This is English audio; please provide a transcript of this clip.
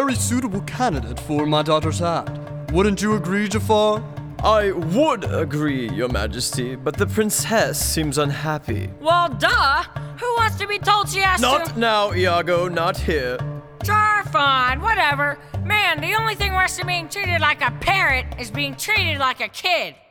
very suitable candidate for my daughter's hand. Wouldn't you agree, Jafar? I would agree, Your Majesty, but the princess seems unhappy. Well, duh! Who wants to be told she has to— Not now, Iago, not here. Sure, fine, whatever. Man, the only thing worse than being treated like a parrot is being treated like a kid.